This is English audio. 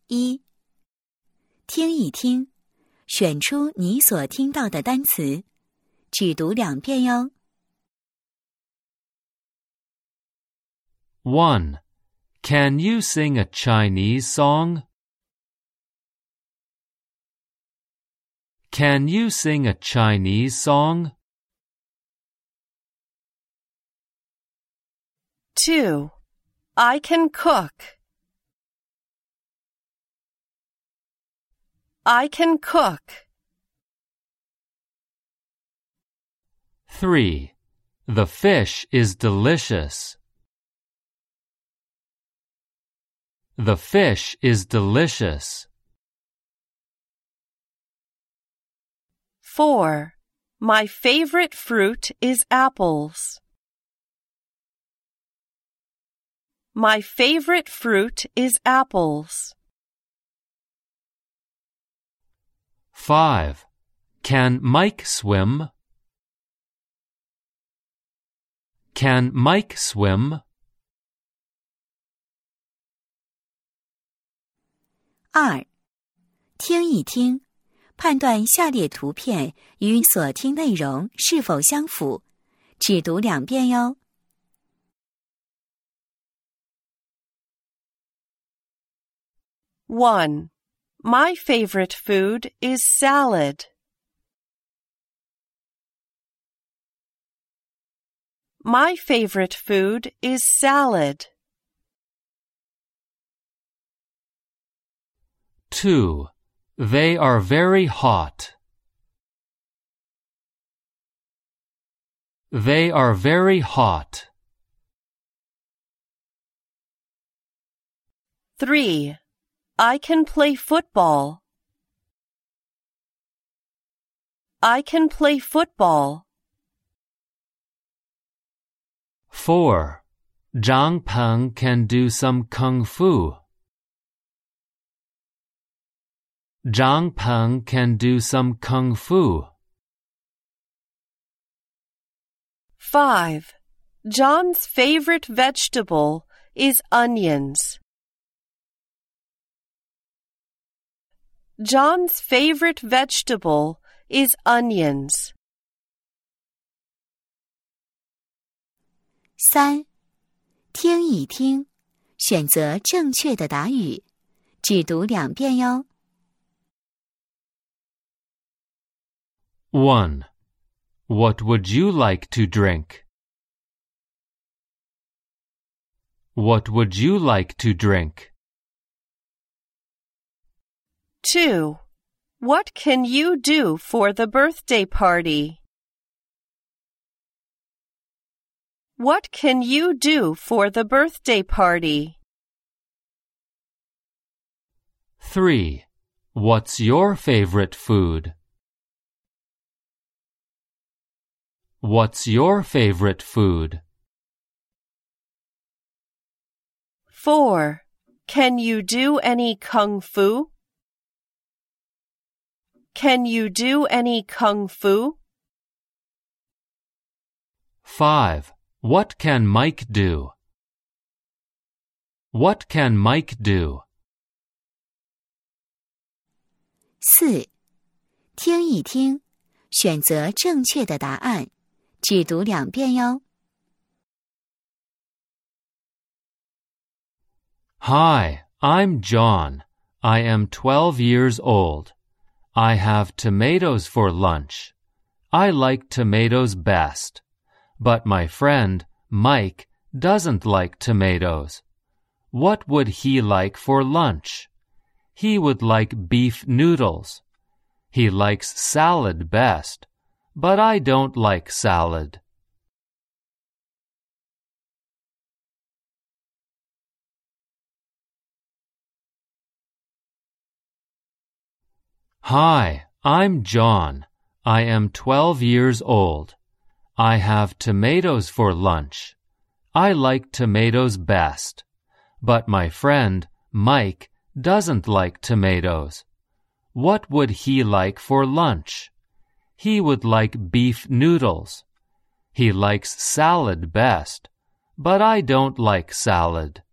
1. 听一听，选出你所听到的单词，只读2遍哟。 1. Can you sing a Chinese song? Can you sing a Chinese song? 2. I can cook. I can cook. 3. The fish is delicious. The fish is delicious. 4. My favorite fruit is apples. My favorite fruit is apples. 5. Can Mike swim? Can Mike swim? 2. 听一听，判断下列图片与所听内容是否相符，只读2遍哟。 1. My favorite food is salad. My favorite food is salad. 2. They are very hot. They are very hot. 3. I can play football. I can play football. 4. Zhang Peng can do some kung fu. Zhang Peng can do some kung fu. 5. John's favorite vegetable is onions. John's favorite vegetable is onions. 3. 听一听，选择正确的答语，只读2遍哟。 1. What would you like to drink? What would you like to drink? 2. What can you do for the birthday party? What can you do for the birthday party? 3. What's your favorite food? What's your favorite food? 4. Can you do any kung fu? Can you do any kung fu? 5. What can Mike do? What can Mike do? 4. 听一听，选择正确的答案，只读2遍哟。 Hi, I'm John. I am 12 years old. I have tomatoes for lunch. I like tomatoes best. But my friend, Mike, doesn't like tomatoes. What would he like for lunch? He would like beef noodles. He likes salad best, but I don't like salad. Hi, I'm John. I am 12 years old. I have tomatoes for lunch. I like tomatoes best. But my friend, Mike, doesn't like tomatoes. What would he like for lunch? He would like beef noodles. He likes salad best, but I don't like salad.